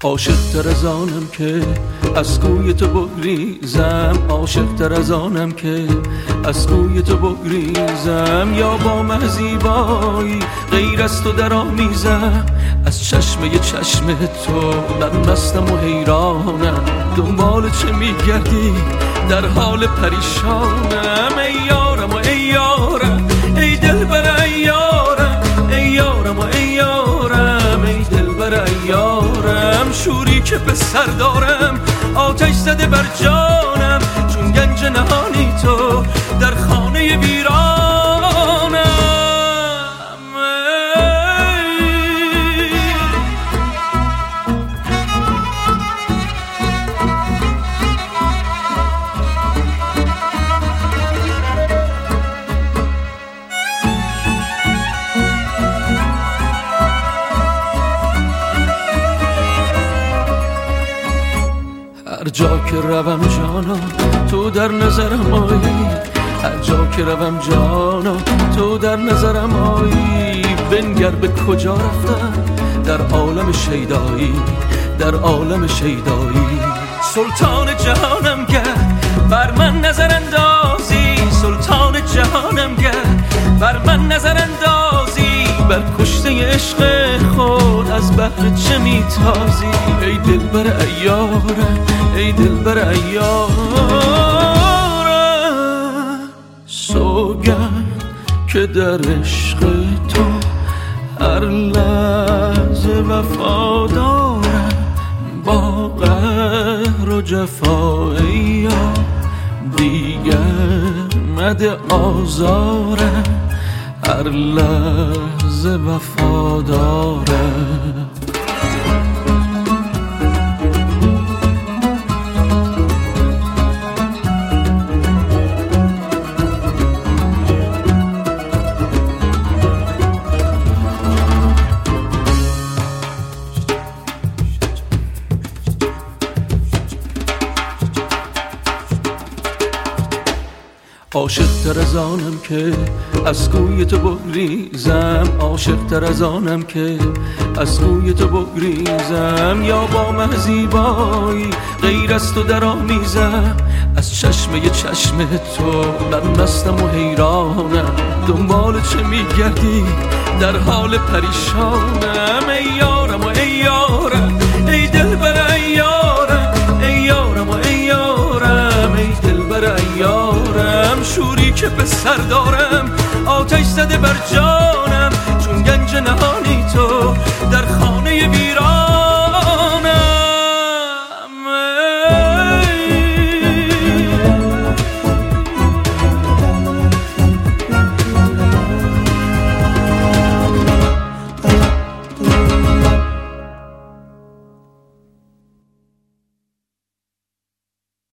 عاشق تر از آنم که از کوی تو بگریزم، عاشق تر از آنم که از کوی تو بگریزم، یا با مهزیبایی غیر از تو در آمیزم. از چشمه چشم تو من مستم و حیرانم، دنبال چه میگردی در حال پریشانم. ای یارم و ای یارم، ای دلبر ای یارم، ای یارم و ای یارم، ای دلبر ای یارم. شوری که به سر دارم آتش زده بر جانم، چون گنج نهانی تو در خانه ویرانم. هر جا که روم جانا تو در نظرم آیی، هر جا که روم جانا تو در نظرم آیی. بنگر به کجا رفتم در عالم شیدایی، در عالم شیدایی. سلطان جهانم گرد بر من نظر اندازی، سلطان جهانم گرد بر من نظر اندازی. بر کشته عشق خود از بحر چه میتازی؟ ای دلبر ای یارم، ای دلبر ای یارم. سوگند که در عشق تو هر لحظه وفادارم، با قهر و جفای یار دیگر مده آزارم، هر لحظه وفادارم. عاشق تر از آنم که از کوی تو بگریزم، عاشق تر از آنم که از کوی تو بگریزم، یا با مهزیبایی غیر از تو در آمیزم. از چشمه چشم تو من مستم و حیرانم، دنبال چه میگردی در حال پریشانم. ای یارم و ای یارم، ای دلبر ای یارم، ای یارم و ای یارم، ای دلبر ای یارم. شوری که به سر دارم آتش زده بر جانم.